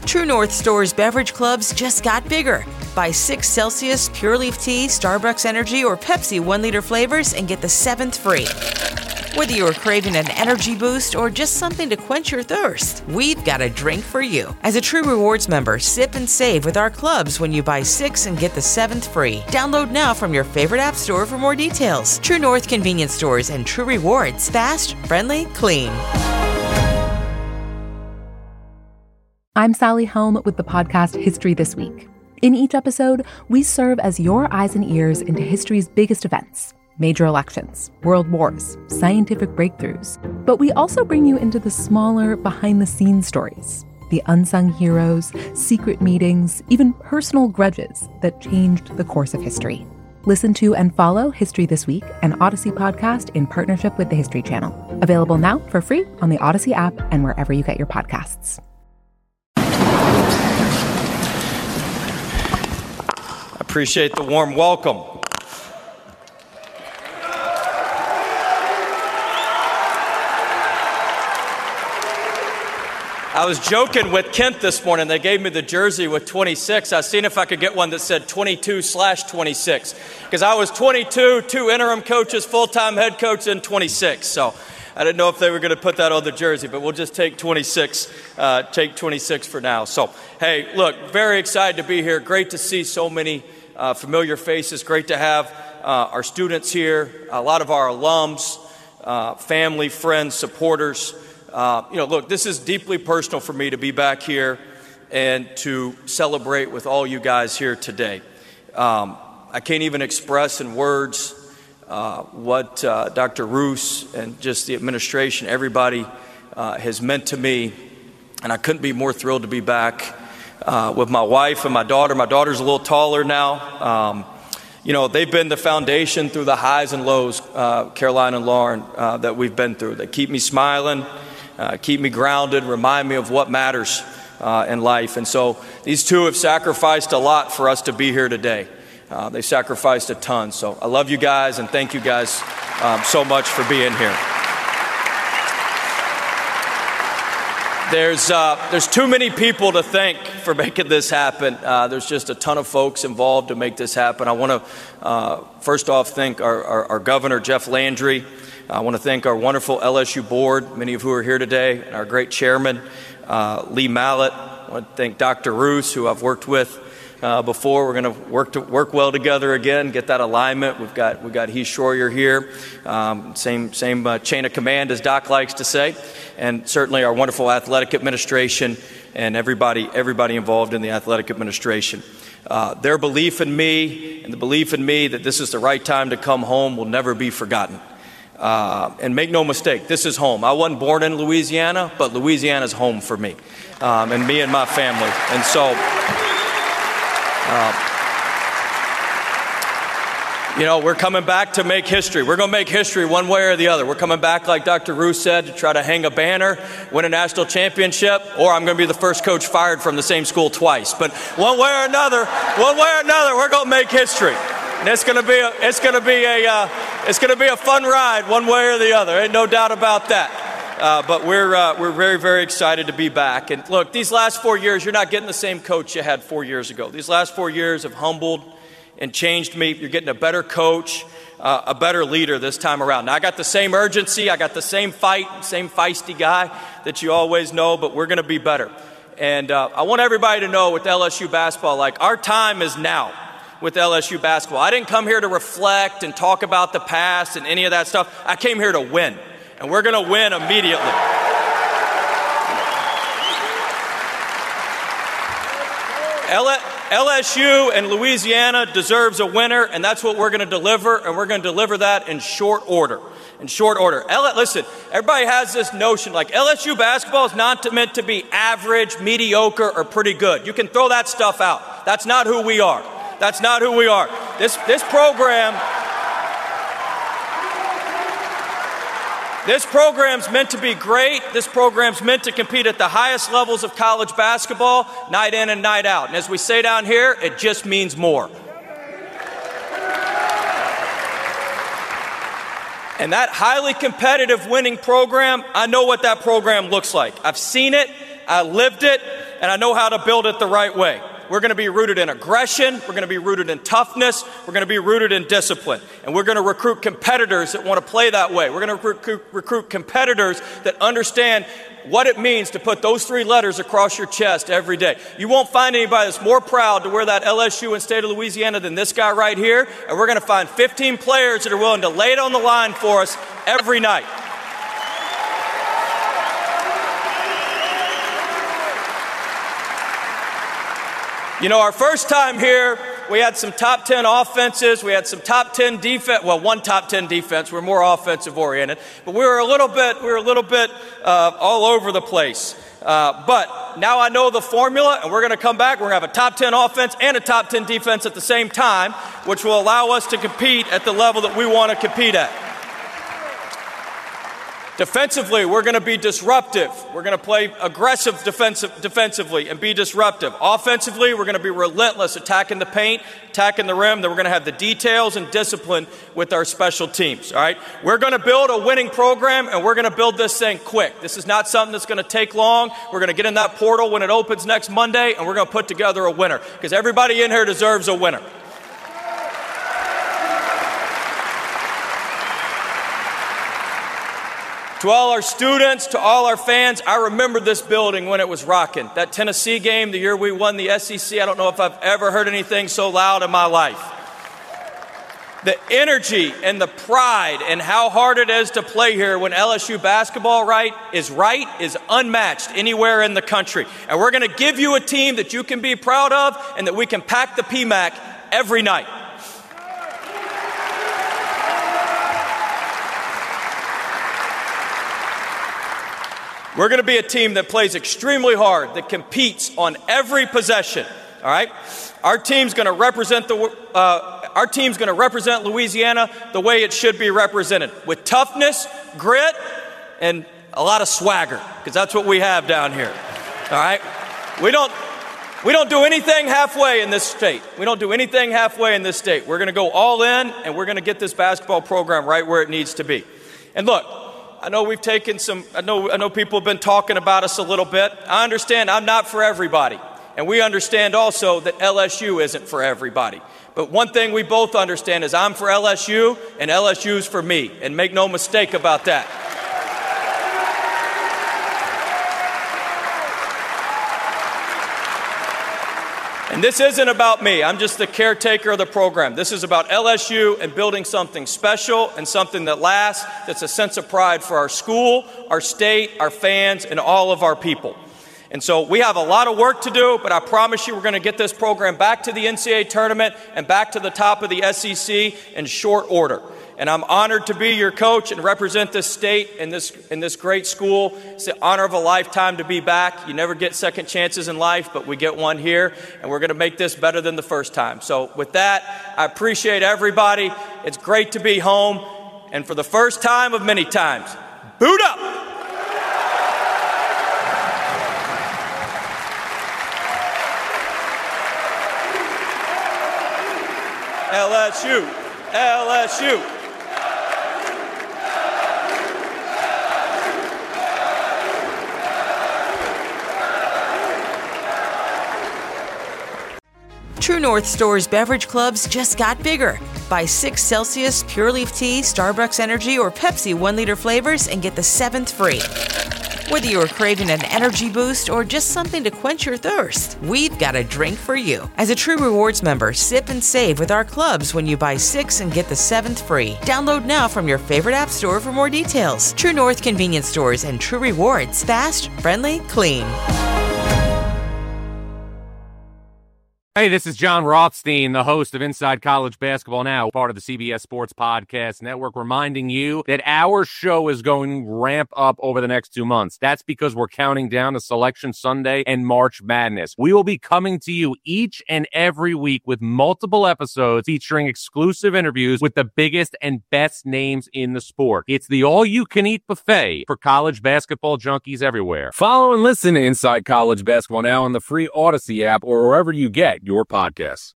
True North Store's beverage clubs just got bigger. Buy 6 Celsius Pure Leaf Tea, Starbucks Energy, or Pepsi 1-liter flavors and get the 7th free. Whether you're craving an energy boost or just something to quench your thirst, we've got a drink for you. As a True Rewards member, sip and save with our clubs when you buy 6 and get the 7th free. Download now from your favorite app store for more details. True North Convenience Stores and True Rewards. Fast, friendly, clean. I'm Sally Helm with the podcast History This Week. In each episode, we serve as your eyes and ears into history's biggest events. Major elections, world wars, scientific breakthroughs. But we also bring you into the smaller, behind-the-scenes stories, the unsung heroes, secret meetings, even personal grudges that changed the course of history. Listen to and follow History This Week, an Odyssey podcast in partnership with the History Channel. Available now for free on the Odyssey app and wherever you get your podcasts. I appreciate the warm welcome. I was joking with Kent this morning. They gave me the jersey with 26. I was seeing if I could get one that said 22/26. Because I was 22, 2 interim coaches, full-time head coach, and 26. So I didn't know if they were going to put that on the jersey, but we'll just take 26. Take 26 for now. So, hey, look, very excited to be here. Great to see so many familiar faces. Great to have our students here, a lot of our alums, family, friends, supporters. Look, this is deeply personal for me to be back here and to celebrate with all you guys here today. I can't even express in words what Dr. Roos and just the administration, everybody has meant to me. And I couldn't be more thrilled to be back with my wife and my daughter. My daughter's a little taller now. They've been the foundation through the highs and lows, Caroline and Lauren, that we've been through. They keep me smiling. Keep me grounded, remind me of what matters in life. And so these two have sacrificed a lot for us to be here today. They sacrificed a ton. So I love you guys and thank you guys so much for being here. There's too many people to thank for making this happen. There's just a ton of folks involved to make this happen. I want to first off thank our governor, Jeff Landry. I want to thank our wonderful LSU board, many of who are here today, and our great chairman, Lee Mallett. I want to thank Dr. Roos, who I've worked with before. We're going to work well together again, get that alignment. We've got Heath Schroyer here, same chain of command as Doc likes to say, and certainly our wonderful athletic administration and everybody involved in the athletic administration. Their belief in me and the belief in me that this is the right time to come home will never be forgotten. And make no mistake, this is home. I wasn't born in Louisiana, but Louisiana's home for me, and me and my family. And so, we're coming back to make history. We're going to make history one way or the other. We're coming back, like Dr. Roos said, to try to hang a banner, win a national championship, or I'm going to be the first coach fired from the same school twice. But one way or another, we're going to make history. And it's going to be a fun ride one way or the other. Ain't no doubt about that. But we're very, very excited to be back. And look, these last 4 years, you're not getting the same coach you had 4 years ago. These last 4 years have humbled and changed me. You're getting a better coach, a better leader this time around. Now, I got the same urgency. I got the same fight, same feisty guy that you always know, but we're going to be better. And I want everybody to know with LSU basketball, our time is now. With LSU basketball. I didn't come here to reflect and talk about the past and any of that stuff. I came here to win, and we're going to win immediately. LSU and Louisiana deserves a winner, and that's what we're going to deliver, and we're going to deliver that in short order. Listen, everybody has this notion LSU basketball is not meant to be average, mediocre, or pretty good. You can throw that stuff out. That's not who we are. That's not who we are. This program's meant to be great. This program's meant to compete at the highest levels of college basketball, night in and night out. And as we say down here, it just means more. And that highly competitive winning program, I know what that program looks like. I've seen it. I lived it. and I know how to build it the right way. We're going to be rooted in aggression. We're going to be rooted in toughness. We're going to be rooted in discipline. And we're going to recruit competitors that want to play that way. We're going to recruit competitors that understand what it means to put those three letters across your chest every day. You won't find anybody that's more proud to wear that LSU and State of Louisiana than this guy right here. And we're going to find 15 players that are willing to lay it on the line for us every night. You know, our first time here, we had some top 10 offenses. We had some top 10 defense. Well, one top 10 defense. We're more offensive oriented, but we were a little bit all over the place. But now I know the formula, and we're going to come back. We're going to have a top 10 offense and a top 10 defense at the same time, which will allow us to compete at the level that we want to compete at. Defensively, we're going to be disruptive. We're going to play aggressive defensively and be disruptive. Offensively, we're going to be relentless, attacking the paint, attacking the rim. Then we're going to have the details and discipline with our special teams, all right? We're going to build a winning program, and we're going to build this thing quick. This is not something that's going to take long. We're going to get in that portal when it opens next Monday, and we're going to put together a winner because everybody in here deserves a winner. To all our students, to all our fans, I remember this building when it was rocking. That Tennessee game, the year we won the SEC, I don't know if I've ever heard anything so loud in my life. The energy and the pride and how hard it is to play here when LSU basketball is unmatched anywhere in the country. And we're going to give you a team that you can be proud of and that we can pack the PMAC every night. We're going to be a team that plays extremely hard, that competes on every possession. All right, our team's going to represent Louisiana the way it should be represented, with toughness, grit, and a lot of swagger, because that's what we have down here. All right, we don't do anything halfway in this state. We don't do anything halfway in this state. We're going to go all in, and we're going to get this basketball program right where it needs to be. And look, I know we've taken I know people have been talking about us a little bit. I understand I'm not for everybody. And we understand also that LSU isn't for everybody. But one thing we both understand is I'm for LSU and LSU's for me. And make no mistake about that. And this isn't about me. I'm just the caretaker of the program. This is about LSU and building something special and something that lasts, that's a sense of pride for our school, our state, our fans, and all of our people. And so we have a lot of work to do, but I promise you we're going to get this program back to the NCAA tournament and back to the top of the SEC in short order. And I'm honored to be your coach and represent this state and this great school. It's the honor of a lifetime to be back. You never get second chances in life, but we get one here, and we're going to make this better than the first time. So with that, I appreciate everybody. It's great to be home. And for the first time of many times, boot up! LSU, LSU. True North Store's beverage clubs just got bigger. Buy 6 Celsius Pure Leaf Tea, Starbucks Energy, or Pepsi 1-liter flavors and get the 7th free. Whether you are craving an energy boost or just something to quench your thirst, we've got a drink for you. As a True Rewards member, sip and save with our clubs when you buy 6 and get the 7th free. Download now from your favorite app store for more details. True North Convenience Stores and True Rewards. Fast, friendly, clean. Hey, this is John Rothstein, the host of Inside College Basketball Now, part of the CBS Sports Podcast Network, reminding you that our show is going to ramp up over the next 2 months. That's because we're counting down to Selection Sunday and March Madness. We will be coming to you each and every week with multiple episodes featuring exclusive interviews with the biggest and best names in the sport. It's the all-you-can-eat buffet for college basketball junkies everywhere. Follow and listen to Inside College Basketball Now on the free Odyssey app or wherever you get your podcasts.